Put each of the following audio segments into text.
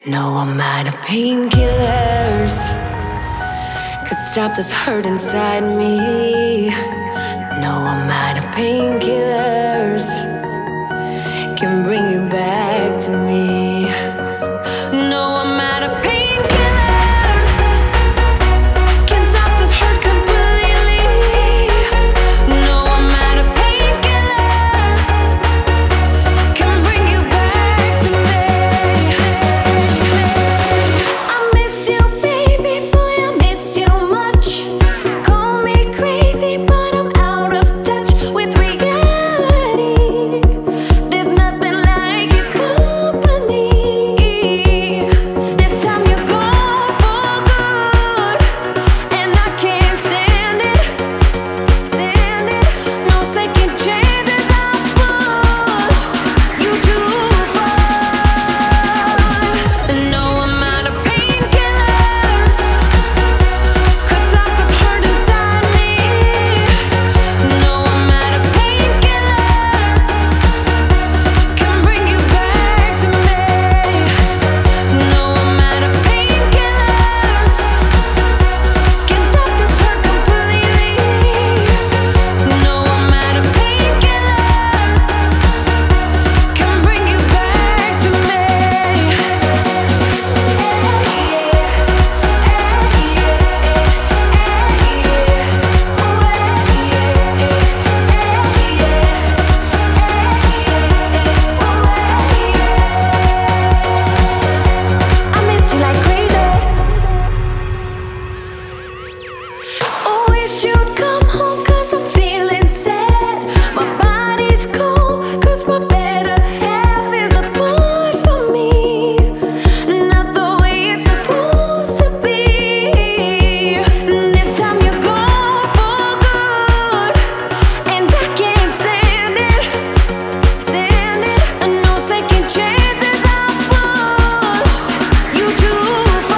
No amount of painkillers could stop this hurt inside me. No amount of painkillers can bring you back to me. No amount of painkillers can stop this hurt completely. No amount of painkillers can bring you back to me. I miss you, baby boy, I miss you much. Call me crazy, but I'm out of touch with reality. There's nothing like your company. This time you're gone for good, and I can't stand it. No second chances, I pushed you too far. No amount of painkillers could stop this hurt inside me. No amount of painkillers can bring you back to me. No amount of painkillers can stop this hurt completely. No amount of painkillers can bring you back to me. I miss you like crazy. Oh, wish you'd come home, 'cause I'm feeling sad. My body's cold, 'cause my better half is apart from me. Not the way it's supposed to be. This time you're gone for good, and I can't stand it. No second chances, I pushed you too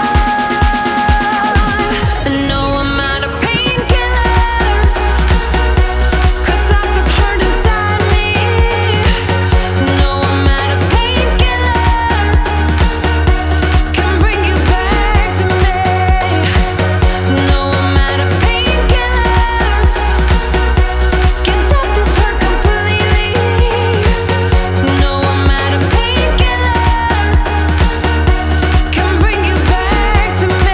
far. No amount of painkillers could stop this hurt inside me. No amount of painkillers can bring you back to me. No amount of painkillers can stop this hurt completely. No amount of painkillers can bring you back to me.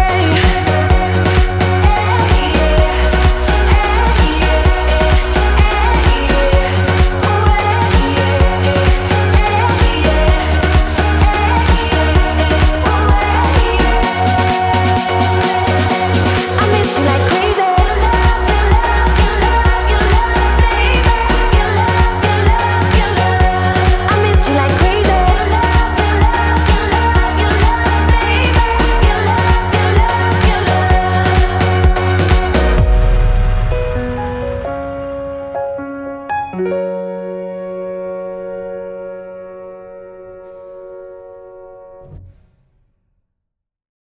I miss you like crazy. I miss you like crazy. Baby.